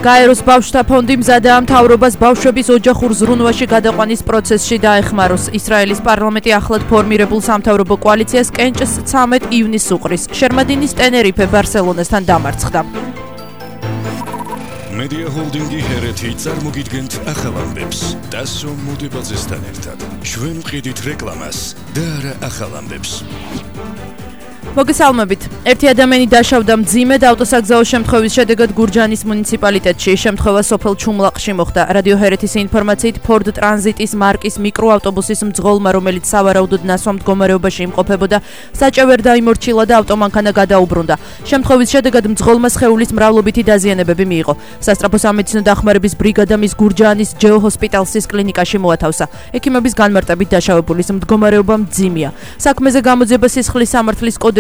გაეროს ბავშვთა ფონდი მზადაა მთავრობას ბავშვების ოჯახურ ზრუნვაში გადაყვანის პროცესში დაეხმაროს. ისრაელის პარლამენტი ახლად ფორმირებულ სამთავრობო კოალიციას კენჭს 13 ივნისს უყრის. შერმადინის ტენერიფე ბარსელონასთან დამარცხდა. Media Holdingi Hereti წარმოგიდგენთ ახალ ამბებს. დასო მოდებაძესთან ერთად. ჩვენ ვყიდით რეკლამას და არა ახალ ამბებს. მოგესალმებით. ერთი ადამიანი დაშავდა მძიმედ ავტოსაგზაო შემთხვევის შედეგად გურჯაანის მუნიციპალიტეტში. შემთხვევა სოფელ ჩუმლაყში მოხდა. რადიო ჰერეთის ინფორმაციით Ford Transit-ის მარკის მიკროავტობუსის მძღოლმა, რომელიც სავარაუდოდ ნასვამ მდგომარეობაში იმყოფებოდა, საჭე ვერ დაიმორჩილა და ავტომანქანა გადაუბრუნდა. შემთხვევის შედეგად მძღოლმა სხეულის მრავლობითი დაზიანებები მიიღო. სასწრაფო სამედიცინო დახმარების ბრიგადა მის გურჯაანის ჯეო ჰოსპიტალსის კლინიკაში მოათავსა. ექიმების განმარტებით დაშავებულის მდგომარეობა მძიმეა. საქმეზე გამოძიება სისხლის სამართლის კოდექსის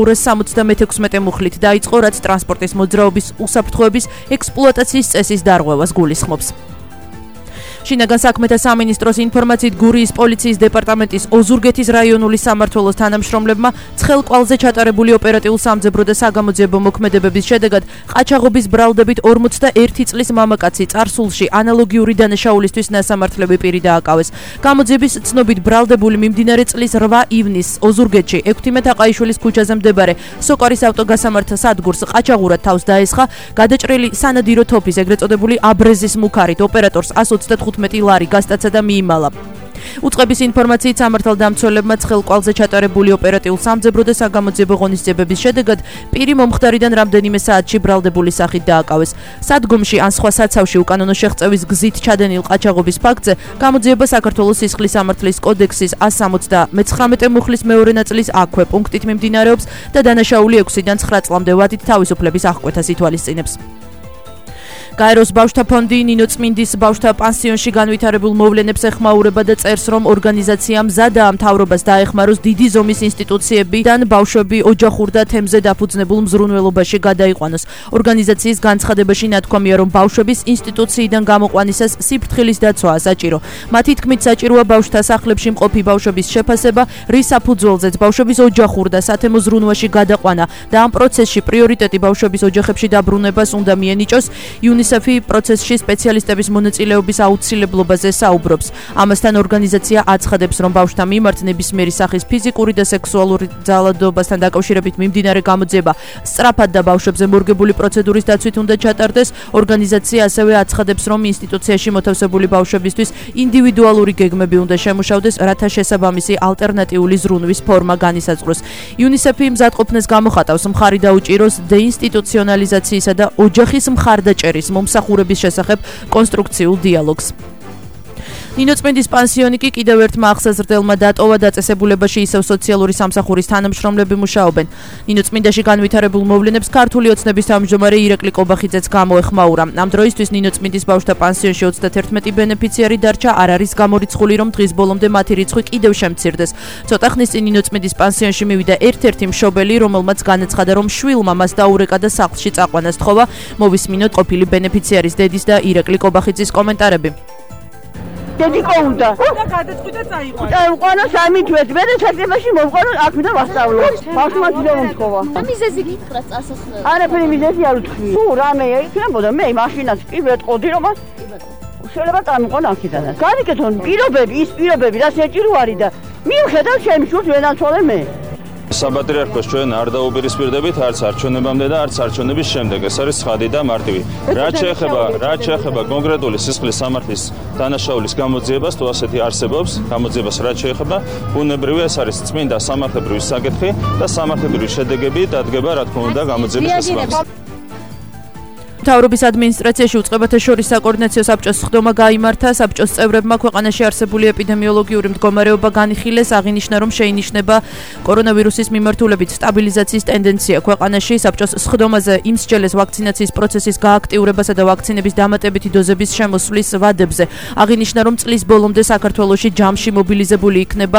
276 მუხლით დაიწყო, რაც ტრანსპორტის მოძრაობის უსაფრთხოების ექსპლუატაციის წესის დარღვევას გულისხმობს. შინაგან საქმეთა სამინისტროს ინფორმაციით გურიის პოლიციის დეპარტამენტის ოზურგეთის რაიონული სამმართველოს თანამშრომლებმა ცხელკვალზე ჩატარებული ოპერატიულ-სამძებრო და საგამოძიებო მოქმედებების შედეგად ყაჩაღობის ბრალდებით 41 წლის მამაკაცი წარსულში ანალოგიური დანაშაულისთვის ნასამართლები პირი დააკავეს. გამოძიების ცნობით ბრალდებული მიმდინარე წლის 8 ივნისს ოზურგეთში ექვთიმე თაყაიშვილის ქუჩაზე მდებარე სოკარის ავტოგასამართ სადგურს ყაჩაღურად თავს დაესხა გადაჭრილი სანადირო თოფის ეგრეთ წოდებული აბრეზის მუქარით ოპერატორს 135 ლარი გასტაცა და მიიმალა. უწყების ინფორმაციით სამართალდამცველებმა ცხელკვალზე ჩატარებული ოპერატიულ-სამძებრო და საგამოძიებო ღონისძიებების შედეგად პირი მომხდარიდან რამდენიმე საათში ბრალდებული სახით დააკავეს. სადგომში ან სხვა საცავში უკანონო შეღწევის გზით ჩადენილ ყაჩაღობის ფაქტზე გამოძიება საქართველოს სისხლის სამართლის კოდექსის 179 მუხლის მეორე ნაწილის აქვე პუნქტით მიმდინარეობს და დანაშაული 6-დან 9 წლამდე ვადით თავისუფლების აღკვეთას ითვალისწინებს. გაეროს ბავშვთა ფონდი ნინო წმინდის ბავშვთა პანსიონში განვითარებულ მოვლენებს ეხმაურება და წერს, რომ ორგანიზაცია მზადაა მთავრობას დაეხმაროს დიდი ზომის ინსტიტუციებიდან ბავშვები ოჯახურ და თემზე დაფუძნებულ მზრუნველობაში გადაიყვანოს. ორგანიზაციის განცხადებაში ნათქვამია, რომ ბავშვების ინსტიტუციიდან გამოყვანისას სიფრთხილის დაცვაა საჭირო. მათი თქმით, საჭიროა ბავშვთა სახლებში მყოფი ბავშვების შეფასება, რის საფუძველზეც ბავშვების ოჯახურ და სათემო ზრუნვაში გადაყვანა და ამ პროცესში პრიორიტეტი ბავშვების ოჯახებში დაბრუნებას უნდა მიენიჭოს. UNICEF პროცესში სპეციალისტების მონაწილეობის აუცილებლობაზე საუბრობს. ამასთან ორგანიზაცია აცხადებს, რომ ბავშვთა მიმართ ნებისმიერი სახის ფიზიკური და სექსუალური ძალადობასთან დაკავშირებით მიმდინარე გამოძიება სწრაფად და ბავშვებზე მორგებული პროცედურის დაცვით უნდა ჩატარდეს. ორგანიზაცია ასევე აცხადებს, რომ ინსტიტუციაში მოთავსებული ბავშვებისთვის ინდივიდუალური გეგმები უნდა შემუშავდეს, რათა შესაბამისი ალტერნატიული ზრუნვის ფორმა განისაზღვროს. UNICEF მზადყოფნას გამოხატავს მხარი დაუჭიროს დეინსტიტუციონალიზაციისა და ოჯახის მხარდაჭერის მომსახურების შესახებ კონსტრუქციულ დიალოგს. ნინო წმინდის პანსიონი კი კიდევ ერთმა ახსაზრდელმა დატოვა დაწესებულებაში ისევ სოციალური სამსახურის თანამშრომლები მუშაობენ. ნინო წმინდაში განვითარებულ მოვლენებს ქართული ოცნების თავმჯდომარე ირაკლი კობახიძეც გამოეხმაურა. ამ დროისთვის ნინო წმინდის ბავშვთა პანსიონში 31 ბენეფიციარი დარჩა, არ არის გამორიცხული, რომ დღის ბოლომდე მათი რიცხვი კიდევ შემცირდეს. ცოტა ხნის წინ ნინო წმინდის პანსიონში მივიდა ერთ-ერთი მშობელი, რომელმაც განაცხადა, რომ შვილმა მას დაურეკა და სახლში წაყვანას თხოვა. მოვისმინოთ ყოფილი ბენეფიციარის დედის და ირაკლი კობახიძის კომენტარები. Dedi kovda. და გადაწყვიტა წაიყვანა. წაიყვანა 3 თვეს. მე საქმეში მოვყარო აქ და ვასწავლო. ბავშვმა ძიება მომთხოვა. მიზეზი გითხრა წასასვლელად. არაფერი მიზეზი არ ვთქვი. თუ რამე იქნებოდა მე მაშინაც კი ვეტყოდი რომ შეიძლება წამოყვან აქედანაც. განიკეთონ პირობები, ის პირობები რა შეჭირო არის და მიუხედავ ჩემი შვილს ვენაცვალე მე. საპატრიარქოს ჩვენ არ დაუპირისპირდებით არც არჩევნებამდე და არც არჩევნების შემდეგ. ეს არის ცხადი და მარტივი. რაც შეეხება კონკრეტული სისხლის სამართლის დანაშაულის გამოძიებას, თუ ასეთი არსებობს, გამოძიებას რაც შეეხება, ბუნებრივია ეს არის წმინდა სამართლებრივი საკითხი და სამართლებრივი შედეგები დადგება, რა თქმა უნდა, გამოძიების შესაბამისად. მთავრობის ადმინისტრაციაში უწყებათა შორის საკოორდინაციო საბჭოს სხდომა გაიმართა. საბჭოს წევრებმა ქვეყანაში არსებული ეპიდემიოლოგიური მდგომარეობა განიხილეს. აღინიშნა, რომ შეინიშნება კორონავირუსის მიმართულებით სტაბილიზაციის ტენდენცია ქვეყანაში. საბჭოს სხდომაზე იმსჯელეს ვაქცინაციის პროცესის გააქტიურებასა და ვაქცინების დამატებითი დოზების შემოსვლის ვადებზე. აღინიშნა, რომ წლის ბოლომდე საქართველოში ჯამში მობილიზებული იქნება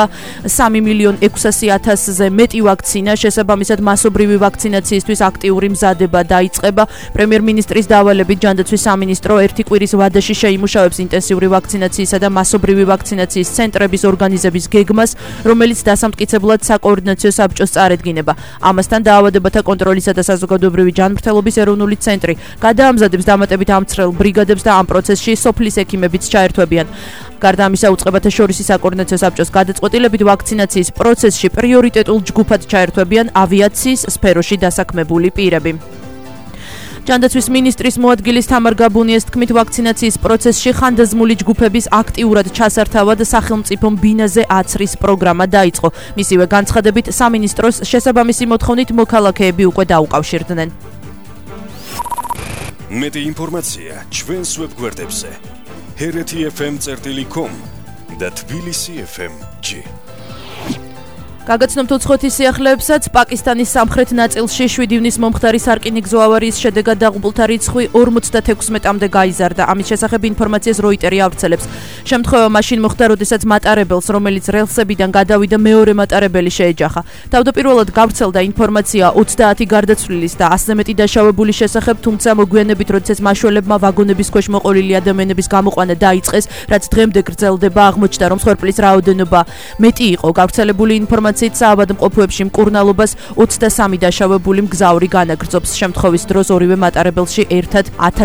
3.600.000-ზე მეტი ვაქცინა. შესაბამისად მასობრივი ვაქცინაციისთვის აქტიური მზადება დაიწყება. პრემიერ-მინისტრი ministრის დავალებით ჯანდაცვის სამინისტრო ერთი კვირის ვადაში შეიმუშავებს ინტენსიური ვაქცინაციისა და მასობრივი ვაქცინაციის ცენტრების ორგანიზების გეგმას, რომელიც დასამტკიცებლად საკოორდინაციო საბჭოს წარედგინება. ამასთან დაავადებათა კონტროლისა და საზოგადოებრივი ჯანმრთელობის ეროვნული ცენტრი გადაამზადებს დამატებით ამცრელ ბრიგადებს და ამ პროცესში სოფლის ექიმებიც ჩაერთვებიან. გარდა ამისა, უწყებათა შორისი საკოორდინაციო საბჭოს გადაწყვეტილებით ვაქცინაციის პროცესში პრიორიტეტულ ჯგუფად ჩაერთვებიან ავიაციის სფეროში დასაქმებული პირები. ჯანდაცვის ministris მოადგილის თამარ გაბუნიეს თქმით, ვაქცინაციის პროცესში ხანდაზმული ჯგუფების აქტიურად ჩასართავად სახელმწიფო ბინაზე აცრის პროგრამა დაიწყო. მისივე განცხადებით, სამინისტროს შესაბამისი მოთხოვნით მოქალაქეები უკვე დაუკავშირდნენ. მეტი ინფორმაცია ჩვენს ვებგვერდებზე hereti.fm.com და tbilisi.fm.g. გაგაცნობთ უცხოეთის სიახლეებსაც. პაკისტანის სამხრეთ ნაწილში 7 ივნის მომხდარი სარკინიგზო ავარიის შედეგად დაღუპულთა რიცხვი 56-მდე გაიზარდა. ამის შესახებ ინფორმაციას როიტერი ავრცელებს. შემთხვევა მაშინ მოხდა, როდესაც მატარებელს, რომელიც რელსებიდან გადავიდა, მეორე მატარებელი შეეჯახა. თავდაპირველად გავრცელდა ინფორმაცია 30 გარდაცვლილის და 100-ზე მეტი დაშავებულის შესახებ, თუმცა მოგვიანებით, როდესაც მაშველებმა ვაგონების ქვეშ მოყოლილი ადამიანების გამოყვანა დაიწყეს, რაც დღემდე გრძელდება, აღმოჩნდა, რომ მსხვერპლის რაოდენობა მეტი იყო. გავრცელებული ინფორმაცია საავადმყოფოებში მკურნალობას 23 დაშავებული მგზავრი განაგრძობს. შემთხვევის დროს ორივე მატარებელში ერთად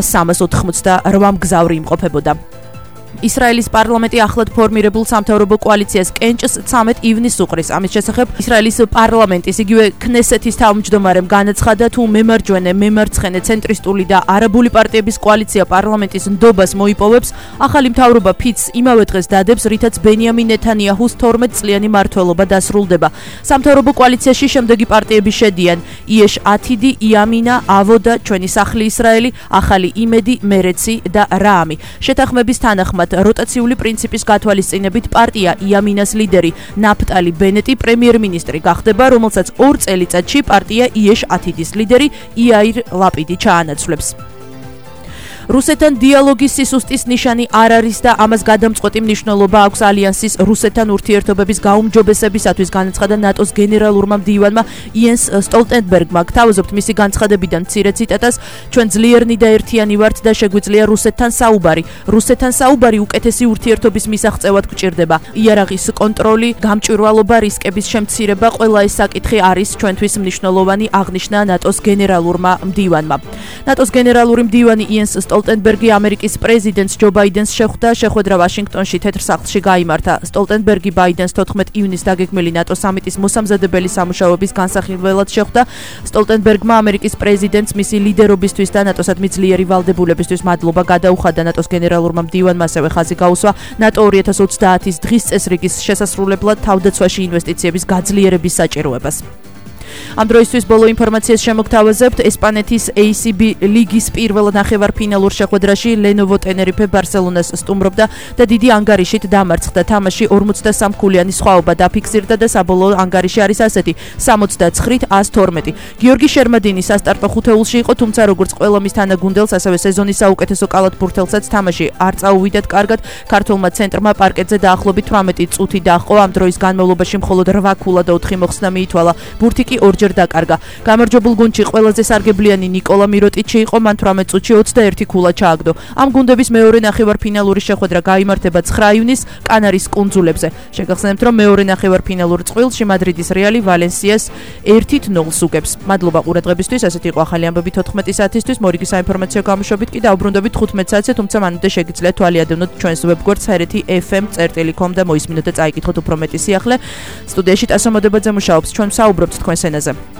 1388 მგზავრი იმყოფებოდა. ისრაელის პარლამენტი ახლად ფორმირებულ სამთავრობო კოალიციას კენჭს 13 ივნის უყრის. ამის შესახებ ისრაელის პარლამენტის იგივე ქნესეთის თავმჯდომარემ განაცხადა, თუ მემარცხენე ცენტრისტული და არაბული პარტიების კოალიცია პარლამენტის ნდობას მოიპოვებს, ახალი მთავრობა ფიცს იმავე დღეს დადებს, რითაც ბენიამინ ნეთანიაჰუს 12 წლიანი მმართველობა დასრულდება. სამთავრობო კოალიციაში შემდეგი პარტიები შედიან: იეშ ათიდი, იამინა, ავოდა, ჩვენი სახლი ისრაელი, ახალი იმედი, მერეცი და რაამი. შეთანხმების თანახმად როტაციული პრინციპის გათვალისწინებით პარტია იამინას ლიდერი ნაფტალი ბენეტი პრემიერ-მინისტრი გახდება, რომელსაც 2 წელიწადში პარტია იეშ ათიდის ლიდერი იაირ ლაპიდი ჩაანაცვლებს. რუსეთთან დიალოგის სისუსტის ნიშანი არ არის და ამას გადამწყვეტი მნიშვნელობა აქვს ალიანსის რუსეთთან ურთიერთობების გაუმჯობესებისათვის, განაცხადა ნატოს გენერალურმა მდივანმა იენს სტოლტენბერგმა. გთავაზობთ მისი განცხადებიდან მცირე ციტატას: ჩვენ ძლიერნი და ერთიანი ვართ და შეგვიძლია რუსეთთან საუბარი. რუსეთთან საუბარი უკეთესი ურთიერთობის მისაღწევად გვჭირდება. იარაღის კონტროლი, გამჭვირვალობა, რისკების შემცირება, ყველა ეს საკითხი არის ჩვენთვის მნიშვნელოვანი, აღნიშნა ნატოს გენერალურმა მდივანმა. ნატოს გენერალური მდივანი იენს სტოლტენბერგი ამერიკის პრეზიდენტს ჯო ბაიდენს შეხვდა. შეხვედრა ვაშინგტონში თეთრ სახლში გაიმართა. სტოლტენბერგი ბაიდენს 14 ივნის დაგეგმილი ნატოს სამიტის მოსამზადებელი სამუშაოების განსახილველად შეხვდა. სტოლტენბერგმა ამერიკის პრეზიდენტს მისი ლიდერობისთვის და ნატოსადმი ძლიერი ვალდებულებისთვის მადლობა გადაუხადა. ნატოს გენერალურმა მდივანმა ასევე ხაზი გაუსვა ნატო 2030-ის დღის წესრიგის შესასრულებლად თავდაცვაში ინვესტიციების გაძლიერების საჭიროებას. ამ დროისთვის ბოლო ინფორმაციას შემოგთავაზებთ. ესპანეთის ACB ლიგის პირველ ნახევარფინალურ შეხვედრაში ლენოვო ტენერიფე ბარსელონას სტუმრობდა და დიდი ანგარიშით დამარცხდა. თამაში 43 ქულიანი სხვაობა დაფიქსირდა და საბოლოო ანგარიში არის ასეთი: 69-112. გიორგი შერმადინი სასტარტო ხუთეულში იყო, თუმცა როგორც ყველა მის თანაგუნდელს, ასევე სეზონის საუკეთესო კალათბურთელსაც თამაში არ წაუვიდათ კარგად. ქართველმა ცენტრმა პარკეტზე დაახლოებით 18 წუთი დაჰყო. ამ დროის განმავლობაში მხოლოდ 8 ქულა და 4 მოხსნა მიითვალა. ბურთი კი ორჯერ დაკარგა. გამარჯვებულ გუნდში ყველაზე სარგებლიანი ნიკოლა მიროტიჩი იყო, მან 18 წუთში 21 ქულა ჩააგდო. ამ გუნდების მეორე ნახევარფინალური შეხვედრა გაიმართება 9 ივნის კანარის კუნძულებზე. შეგახსენებთ, რომ მეორე ნახევარფინალურ წყვილში მადრიდის რეალი ვალენსიას 1-0 უგებს. მადლობა ყურადღებისთვის. ასეთი იყო ახალი ამბები 14 საათისთვის. მორიგი საინფორმაციო გამოშვებით კი დაუბრუნდებით 15 საათზე, თუმცა მანამდე შეგიძლიათ თვალი ადევნოთ ჩვენს ვებგვერდს hereti.fm.com და მოისმინოთ და წაიკითხოთ უფრო მეტი სიახლე. სტუდიაში ტასო მოდებაძე მუშაობს. ჩვენ საუბრობთ თქვენს ენაზე.